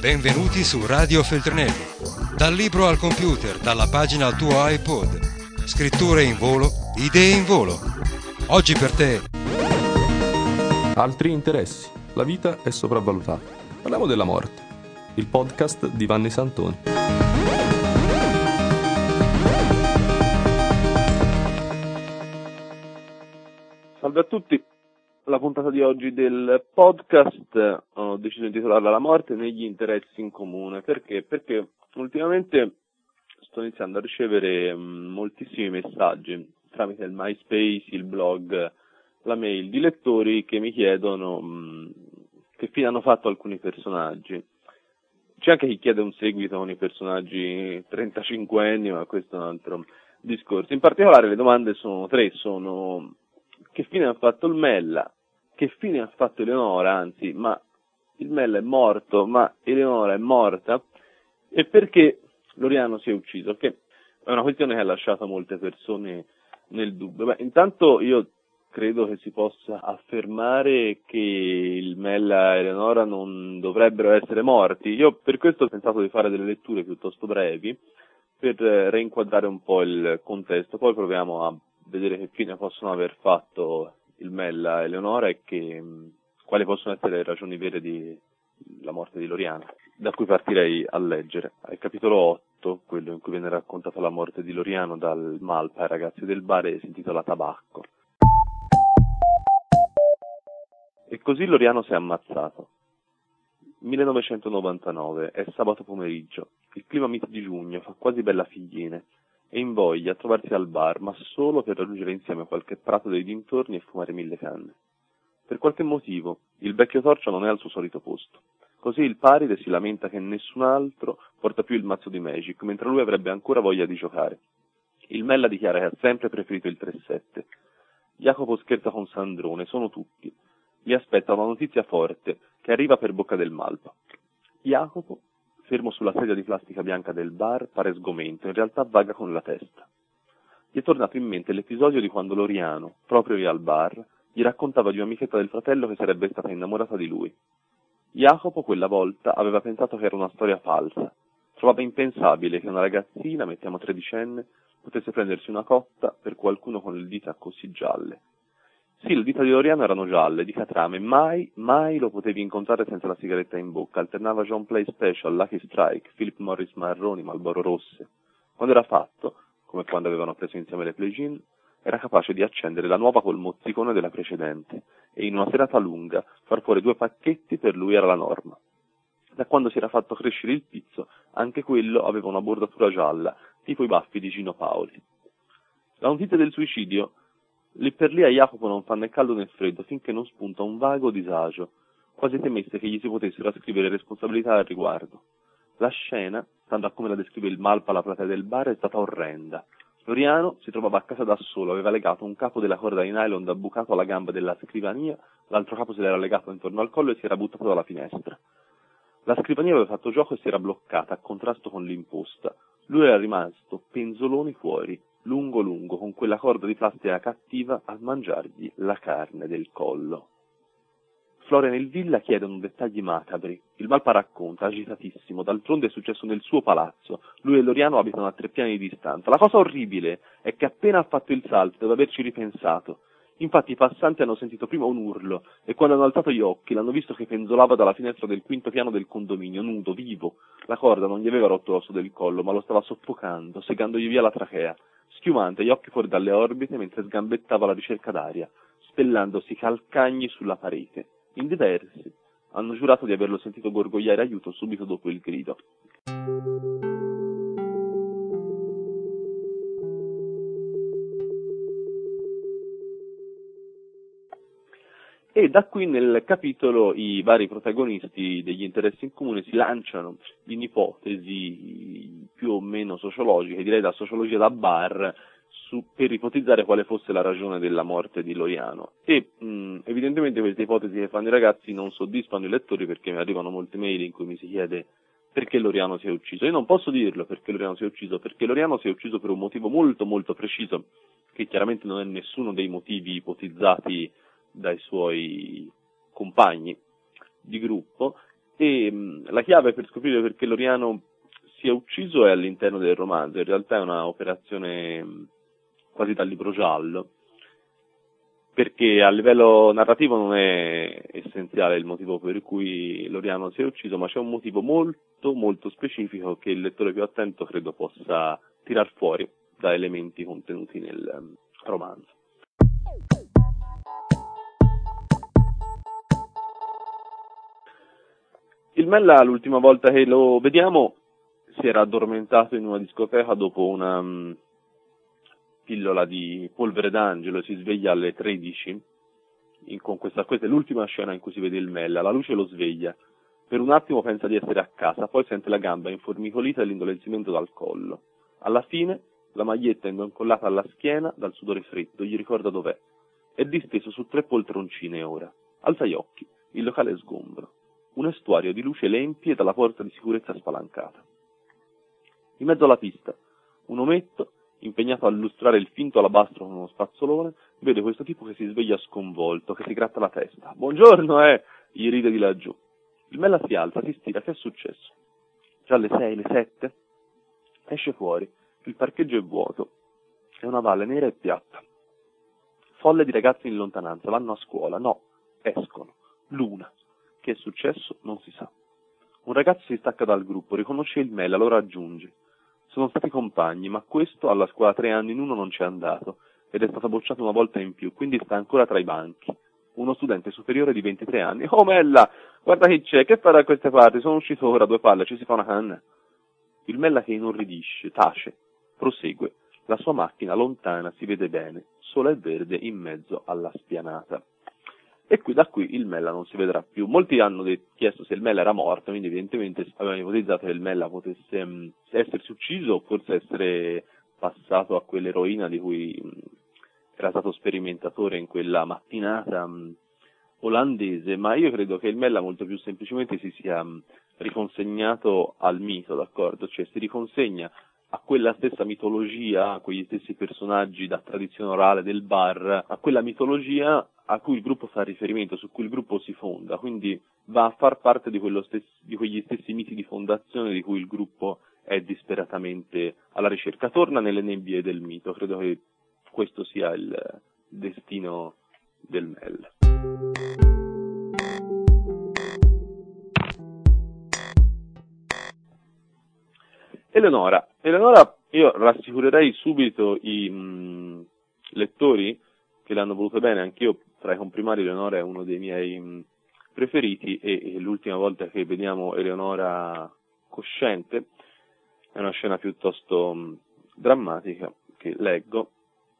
Benvenuti su Radio Feltrinelli. Dal libro al computer, dalla pagina al tuo iPod. Scritture in volo, idee in volo. Oggi per te. Altri interessi. La vita è sopravvalutata. Parliamo della morte. Il podcast di Vanni Santoni. Salve a tutti. La puntata di oggi del podcast ho deciso di intitolarla La morte negli interessi in comune. Perché? Perché ultimamente sto iniziando a ricevere moltissimi messaggi tramite il MySpace, il blog, la mail di lettori che mi chiedono che fine hanno fatto alcuni personaggi. C'è anche chi chiede un seguito con i personaggi 35enni, ma questo è un altro discorso. In particolare le domande sono tre, sono: che fine ha fatto il Mella? Che fine ha fatto Eleonora? Anzi, ma il Mella è morto, ma Eleonora è morta? E perché Loriano si è ucciso? Che è una questione che ha lasciato molte persone nel dubbio. Beh, intanto io credo che si possa affermare che il Mella e Eleonora non dovrebbero essere morti. Io per questo ho pensato di fare delle letture piuttosto brevi per reinquadrare un po' il contesto, poi proviamo a vedere che fine possono aver fatto il Mella e Eleonora e quali possono essere le ragioni vere della morte di Loriano, da cui partirei a leggere. Al capitolo 8, quello in cui viene raccontata la morte di Loriano dal Malpa ai ragazzi del bar, si intitola Tabacco. E così Loriano si è ammazzato. 1999, è sabato pomeriggio, il clima mite di giugno, fa quasi bella figlina, e invoglia a trovarsi al bar, ma solo per raggiungere insieme qualche prato dei dintorni e fumare 1000 canne. Per qualche motivo, il vecchio Torcio non è al suo solito posto. Così il Paride si lamenta che nessun altro porta più il mazzo di Magic, mentre lui avrebbe ancora voglia di giocare. Il Mella dichiara che ha sempre preferito il 3-7. Jacopo scherza con Sandrone, sono tutti. Li aspetta una notizia forte, che arriva per bocca del Malpa. Jacopo, fermo sulla sedia di plastica bianca del bar, pare sgomento, in realtà vaga con la testa. Gli è tornato in mente l'episodio di quando Loriano, proprio lì al bar, gli raccontava di un'amichetta del fratello che sarebbe stata innamorata di lui. Jacopo quella volta aveva pensato che era una storia falsa. Trovava impensabile che una ragazzina, mettiamo 13enne, potesse prendersi una cotta per qualcuno con le dita così gialle. Sì, le dita di Loriano erano gialle, di catrame, mai lo potevi incontrare senza la sigaretta in bocca, alternava John Play Special, Lucky Strike, Philip Morris marroni, Marlboro rosse. Quando era fatto, come quando avevano preso insieme le Play-Gin, era capace di accendere la nuova col mozzicone della precedente, e in una serata lunga far fuori 2 pacchetti per lui era la norma. Da quando si era fatto crescere il pizzo, anche quello aveva una bordatura gialla, tipo i baffi di Gino Paoli. La notizia del suicidio lì per lì a Jacopo non fa né caldo né freddo finché non spunta un vago disagio, quasi temesse che gli si potessero ascrivere responsabilità al riguardo. La scena, stando a come la descrive il Malpa alla platea del bar, è stata orrenda. Loriano si trovava a casa da solo, aveva legato un capo della corda di nylon da bucato alla gamba della scrivania, l'altro capo se l'era legato intorno al collo e si era buttato dalla finestra. La scrivania aveva fatto gioco e si era bloccata a contrasto con l'imposta. Lui era rimasto penzoloni fuori, lungo, con quella corda di plastica cattiva a mangiargli la carne del collo. Florian e il Villa chiedono dettagli macabri. Il Malpa racconta, agitatissimo, d'altronde è successo nel suo palazzo. Lui e Loriano abitano a 3 piani di distanza. La cosa orribile è che appena ha fatto il salto deve averci ripensato. Infatti i passanti hanno sentito prima un urlo e quando hanno alzato gli occhi l'hanno visto che penzolava dalla finestra del 5° piano del condominio, nudo, vivo. La corda non gli aveva rotto l'osso del collo, ma lo stava soffocando, segandogli via la trachea. Schiumante, gli occhi fuori dalle orbite mentre sgambettava alla ricerca d'aria, spellandosi calcagni sulla parete. In diversi hanno giurato di averlo sentito gorgogliare aiuto subito dopo il grido. E da qui nel capitolo i vari protagonisti degli interessi in comune si lanciano in ipotesi più o meno sociologiche, direi da sociologia da bar, per ipotizzare quale fosse la ragione della morte di Loriano. E evidentemente queste ipotesi che fanno i ragazzi non soddisfano i lettori, perché mi arrivano molte mail in cui mi si chiede perché Loriano si è ucciso. Io non posso dirlo perché Loriano si è ucciso per un motivo molto preciso, che chiaramente non è nessuno dei motivi ipotizzati dai suoi compagni di gruppo, E la chiave per scoprire perché Loriano si è ucciso è all'interno del romanzo. In realtà è una operazione quasi da libro giallo, perché a livello narrativo non è essenziale il motivo per cui Loriano si è ucciso, ma c'è un motivo molto molto specifico che il lettore più attento credo possa tirar fuori da elementi contenuti nel romanzo. Il Mella, l'ultima volta che lo vediamo, si era addormentato in una discoteca dopo una pillola di polvere d'angelo, si sveglia alle 13, questa è l'ultima scena in cui si vede il Mella, la luce lo sveglia, per un attimo pensa di essere a casa, poi sente la gamba informicolita e l'indolenzimento dal collo. Alla fine, la maglietta incollata alla schiena dal sudore freddo, gli ricorda dov'è. È disteso su 3 poltroncine ora. Alza gli occhi, il locale è sgombro. Un estuario di luce le empie dalla porta di sicurezza spalancata. In mezzo alla pista, un ometto, impegnato a illustrare il finto alabastro con uno spazzolone, vede questo tipo che si sveglia sconvolto, che si gratta la testa. «Buongiorno, gli ride di laggiù. Il Mella si alza, si stira, che è successo? Già le 6, le 7? Esce fuori, il parcheggio è vuoto, è una valle nera e piatta. Folle di ragazzi in lontananza, vanno a scuola, no, escono. Luna. Che è successo? Non si sa. Un ragazzo si stacca dal gruppo, riconosce il Mella, lo raggiunge. Sono stati compagni, ma questo alla scuola 3 anni in uno non c'è andato, ed è stato bocciato una volta in più, quindi sta ancora tra i banchi. Uno studente superiore di 23 anni. «Oh Mella, guarda chi c'è, che fai da queste parti? Sono uscito ora, 2 palle, ci si fa una canna». Il Mella che inorridisce, tace, prosegue. La sua macchina lontana si vede bene, sole e verde in mezzo alla spianata. E da qui il Mella non si vedrà più. Molti hanno chiesto se il Mella era morto, quindi evidentemente avevano ipotizzato che il Mella potesse essersi ucciso o forse essere passato a quell'eroina di cui era stato sperimentatore in quella mattinata olandese, ma io credo che il Mella molto più semplicemente si sia riconsegnato al mito, d'accordo? Cioè si riconsegna a quella stessa mitologia, a quegli stessi personaggi da tradizione orale del bar, a quella mitologia a cui il gruppo fa riferimento, su cui il gruppo si fonda, quindi va a far parte di quegli stessi miti di fondazione di cui il gruppo è disperatamente alla ricerca. Torna nelle nebbie del mito, credo che questo sia il destino del Mella. Eleonora, io rassicurerei subito i lettori che l'hanno voluto bene, anch'io tra i comprimari Eleonora è uno dei miei preferiti e l'ultima volta che vediamo Eleonora cosciente è una scena piuttosto drammatica che leggo.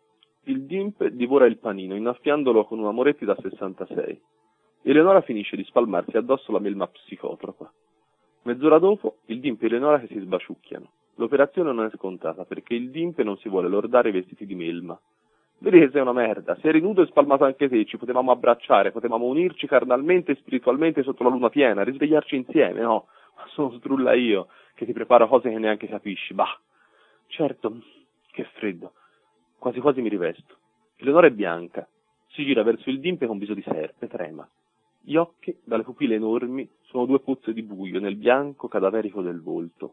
Il Dimp divora il panino innaffiandolo con una Moretti da 66. Eleonora finisce di spalmarsi addosso la melma psicotropa. Mezz'ora dopo, il Dimp e Eleonora che si sbaciucchiano. L'operazione non è scontata, perché il Dimp non si vuole lordare i vestiti di melma. Vedi che sei una merda, se eri nudo e spalmato anche te, ci potevamo abbracciare, potevamo unirci carnalmente e spiritualmente sotto la luna piena, risvegliarci insieme, no? Ma sono strulla io, che ti preparo cose che neanche capisci, bah! Certo, che freddo, quasi quasi mi rivesto. Eleonora è bianca, si gira verso il Dimp con viso di serpe, trema. Gli occhi, dalle pupille enormi, sono 2 pozze di buio nel bianco cadaverico del volto.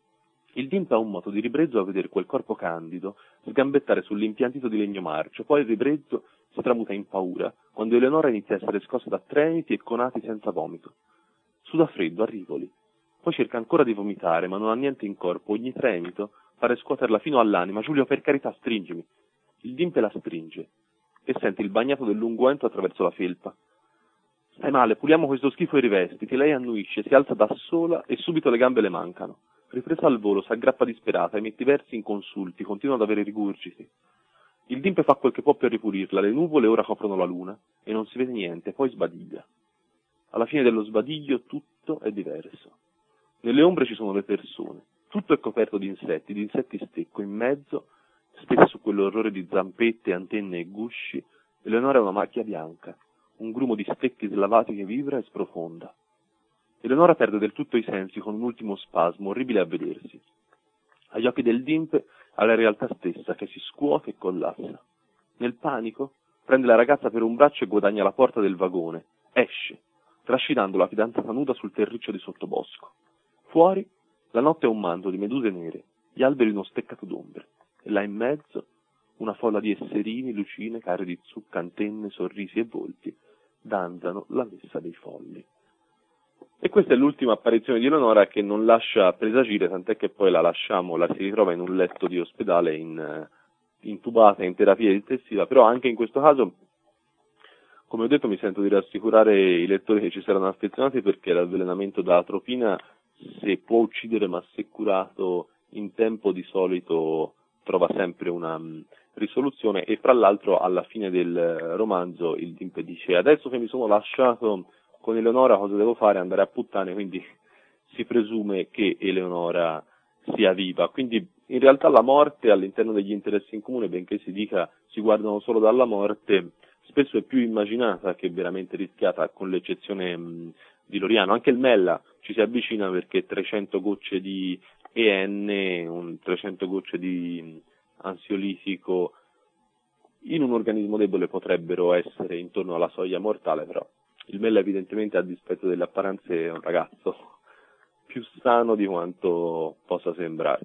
Il Dimp ha un moto di ribrezzo a vedere quel corpo candido sgambettare sull'impiantito di legno marcio, poi il ribrezzo si tramuta in paura, quando Eleonora inizia a essere scossa da tremiti e conati senza vomito. Suda freddo, a rivoli. Poi cerca ancora di vomitare, ma non ha niente in corpo, ogni tremito pare scuoterla fino all'anima. Giulio, per carità, stringimi. Il Dimp la stringe e sente il bagnato dell'unguento attraverso la felpa. Stai male, puliamo questo schifo e rivestiti. Lei annuisce, si alza da sola e subito le gambe le mancano. Ripresa al volo, s'aggrappa disperata, emette versi inconsulti, continua ad avere rigurgiti. Il Dimp fa quel che può per ripulirla, le nuvole ora coprono la luna e non si vede niente, poi sbadiglia. Alla fine dello sbadiglio tutto è diverso. Nelle ombre ci sono le persone, tutto è coperto di insetti stecco, in mezzo, stesa su quell'orrore di zampette, antenne e gusci, Eleonora è una macchia bianca, un grumo di stecchi slavati che vibra e sprofonda. Eleonora perde del tutto i sensi con un ultimo spasmo, orribile a vedersi. Agli occhi del Dimp ha la realtà stessa che si scuote e collassa. Nel panico prende la ragazza per un braccio e guadagna la porta del vagone. Esce. trascinando la fidanzata nuda sul terriccio di sottobosco. Fuori, la notte è un manto di meduse nere, gli alberi uno steccato d'ombre, e là in mezzo una folla di esserini, lucine, carri di zucca, antenne, sorrisi e volti, danzano la messa dei folli. E questa è l'ultima apparizione di Eleonora, che non lascia presagire, tant'è che poi la si ritrova in un letto di ospedale intubata in terapia intensiva, però anche in questo caso, come ho detto, mi sento di rassicurare i lettori che ci saranno affezionati, perché l'avvelenamento da atropina, se può uccidere ma se curato in tempo, di solito trova sempre una risoluzione, e fra l'altro alla fine del romanzo il Dimpe dice: adesso che mi sono lasciato con Eleonora cosa devo fare? Andare a puttane, quindi si presume che Eleonora sia viva. Quindi in realtà la morte all'interno degli interessi in comune, benché si dica si guardano solo dalla morte, spesso è più immaginata che veramente rischiata, con l'eccezione di Loriano. Anche il Mella ci si avvicina perché 300 gocce di EN, 300 gocce di ansiolitico in un organismo debole potrebbero essere intorno alla soglia mortale, però il Mella evidentemente, a dispetto delle apparenze, è un ragazzo più sano di quanto possa sembrare.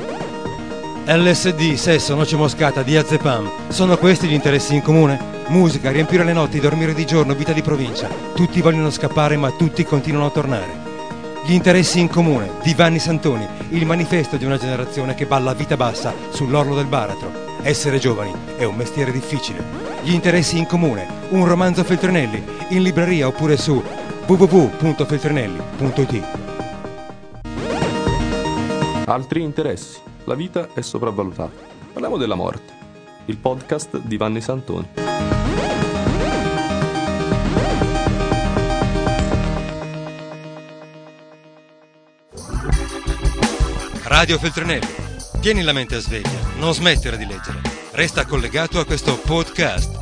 LSD, sesso, noce moscata, diazepam. Sono questi gli interessi in comune? Musica, riempire le notti, dormire di giorno, vita di provincia. Tutti vogliono scappare, ma tutti continuano a tornare. Gli interessi in comune di Vanni Santoni, il manifesto di una generazione che balla a vita bassa sull'orlo del baratro. Essere giovani è un mestiere difficile. Gli interessi in comune, un romanzo Feltrinelli, in libreria oppure su www.feltrinelli.it. Altri interessi. La vita è sopravvalutata. Parliamo della morte. Il podcast di Vanni Santoni. Radio Feltrinelli. Tieni la mente a sveglia, non smettere di leggere. Resta collegato a questo podcast.